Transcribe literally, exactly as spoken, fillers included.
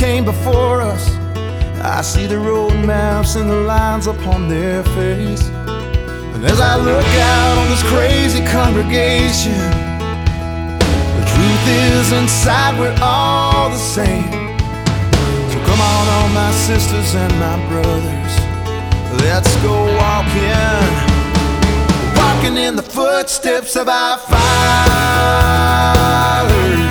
came before us. I see the road maps and the lines upon their face. And as I look out on this crazy congregation, the truth is inside we're all the same. So come on, all my sisters and my brothers, let's go walking, walking in the footsteps of our fathers.